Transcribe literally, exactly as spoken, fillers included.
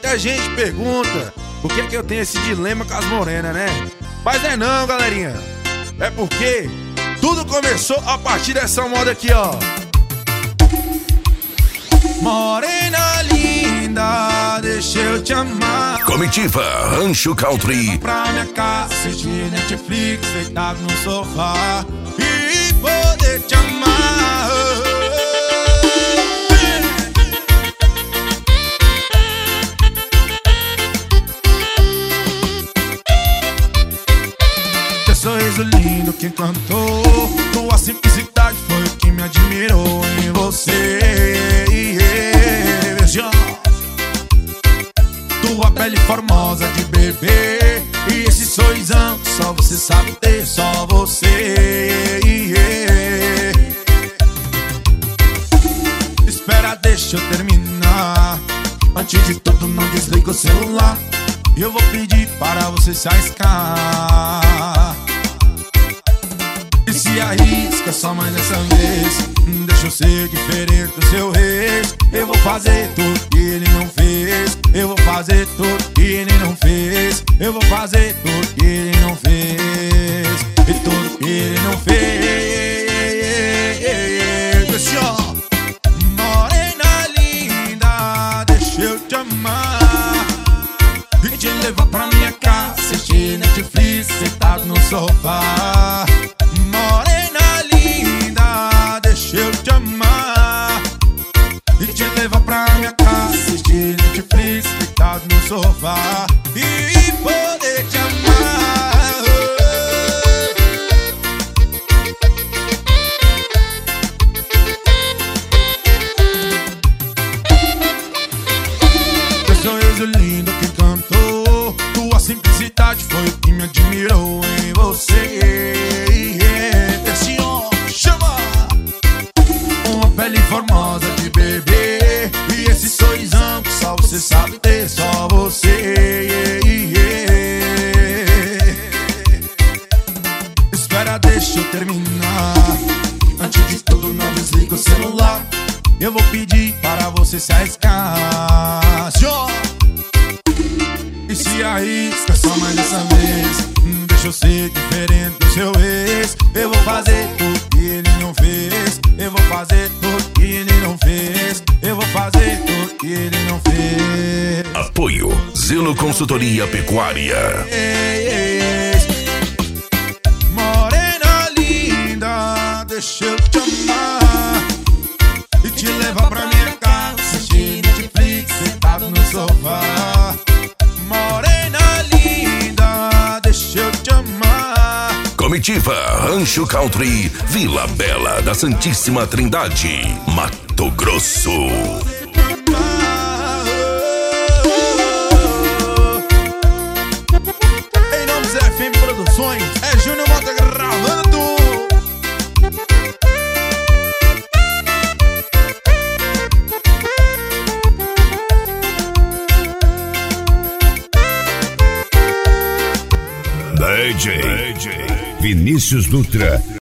Muita gente pergunta por que, que eu tenho esse dilema com as morenas, né? Mas é não, galerinha. É porque tudo começou a partir dessa moda aqui, ó. Morena linda, deixa eu te amar. Comitiva Rancho Country. Pra minha casa, assistir Netflix, deitado no sofá e poder te amar. Teu sorriso lindo que encantou, tua simplicidade foi o que me admirou em você. Tua pele formosa de bebê e esse sorrisão que só você sabe ter, só você. Espera, deixa eu terminar. Antes de tudo, não desliga o celular. Eu vou pedir para você se arriscar. E se arrisca só mais dessa vez. Deixa eu ser diferente do seu ex. Eu vou fazer tudo que ele não fez. Eu vou fazer tudo que ele não fez. Eu vou fazer tudo que ele não fez. E tudo que ele não fez. Assim, ó. Morena linda, deixa eu te amar e te levar pra minha casa, assistir Netflix, sentado no sofá. Morena linda, deixa eu te amar e te levar pra minha casa, assistir Netflix, deitado no sofá e poder te amar. Teu sorriso lindo que encantou, tua simplicidade foi o que me admirou em você. Esse ó, chama! Uma pele formosa de bebê e esse sorrisão que só você sabe ter, só você. Espera, deixa eu terminar. Antes de tudo, não desliga o celular. Eu vou pedir para você se arriscar. Show! E se arrisca só mais dessa vez. Deixa eu ser diferente do seu ex. Eu vou fazer tudo que ele não fez. Eu vou fazer tudo que ele não fez. Eu vou fazer tudo que ele não fez. Apoio Zelo Consultoria Pecuária. Morena linda, deixa eu te amar e te levar pra minha casa, assistir Netflix, sentado no sofá. Morena linda, deixa eu te amar. Comitiva Rancho Country, Vila Bela da Santíssima Trindade, Mato Grosso. Em nome Zé F M Produções, é Júnior Mota gravando. D J Vinícius Dutra.